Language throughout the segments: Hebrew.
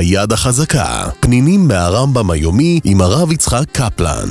היד החזקה, פנינים מהרמב"ם היומי עם הרב יצחק קפלן.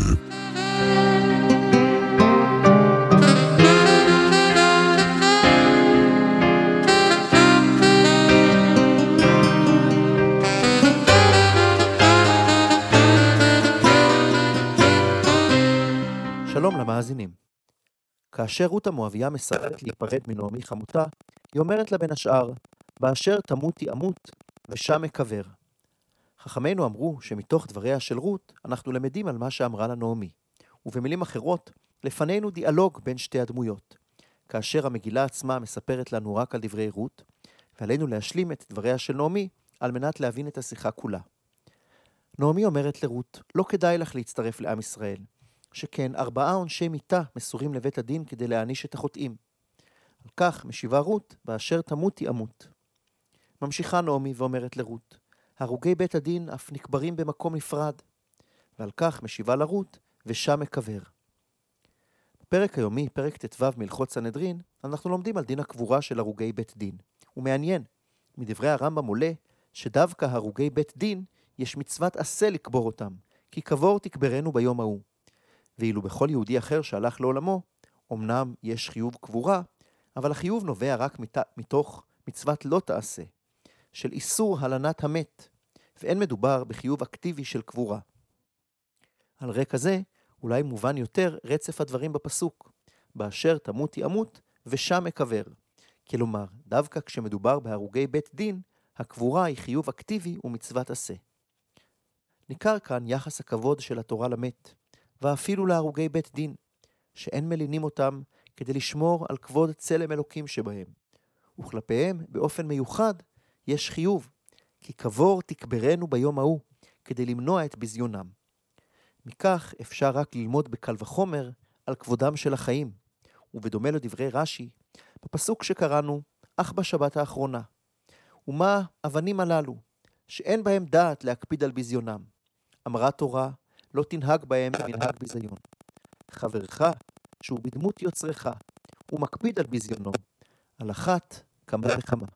שלום למאזינים. כאשר רות המואביה מסרבת להיפרד מנעמי חמותה, היא אומרת לה בין השאר, באשר תמותי אמות ושם אקבר. חכמינו אמרו שמתוך דבריה של רות אנחנו למדים על מה שאמרה לה נעמי, ובמילים אחרות לפנינו דיאלוג בין שתי הדמויות, כאשר המגילה עצמה מספרת לנו רק על דברי רות, ועלינו להשלים את דבריה של נעמי על מנת להבין את השיחה כולה. נעמי אומרת לרות, לא כדאי לך להצטרף לעם ישראל, שכן 4 עונשי מיתה מסורים לבית הדין כדי להעניש את החוטאים. על כך משיבה רות, באשר תמותי אמות. ממשיכה נעמי ואומרת לרות, הרוגי בית הדין אף נקברים במקום נפרד. ועל כך משיבה לרות, ושם אקבר. בפרק היומי, פרק ט"ו מהלכות סנהדרין, אנחנו לומדים על דין הקבורה של הרוגי בית דין. ומעניין, מדברי הרמב"ם עולה שדווקא הרוגי בית דין יש מצוות עשה לקבור אותם, כי קבור תקברנו ביום ההוא. ואילו בכל יהודי אחר שהלך לעולמו, אמנם יש חיוב קבורה, אבל החיוב נובע רק מתוך מצוות לא תעשה, של איסור הלנת המת, ואין מדובר בחיוב אקטיבי של קבורה. על רקע זה, אולי מובן יותר רצף הדברים בפסוק, באשר תמותי אמות ושם אקבר. כלומר, דווקא כשמדובר בהרוגי בית דין, הקבורה היא חיוב אקטיבי ומצוות עשה. ניכר כאן יחס הכבוד של התורה למת, ואפילו להרוגי בית דין, שאין מלינים אותם כדי לשמור על כבוד צלם אלוקים שבהם. וכלפיהם, באופן מיוחד, יש חיוב, כי קבור תקברנו ביום ההוא, כדי למנוע את בזיונם. מכך אפשר רק ללמוד בקל וחומר על כבודם של החיים, ובדומה לדברי רש"י, בפסוק שקראנו, אך בשבת האחרונה. ומה אבנים הללו, שאין בהם דעת להקפיד על בזיונם. אמרה תורה, לא תנהג בהם מנהג ביזיון. חברך, שהוא בדמות יוצרך, הוא מקפיד על בזיונו, על אחת כמה וכמה.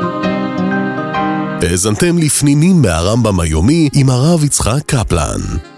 האזנתם לפנינים מהרמב"ם היומי עם הרב יצחק קפלן.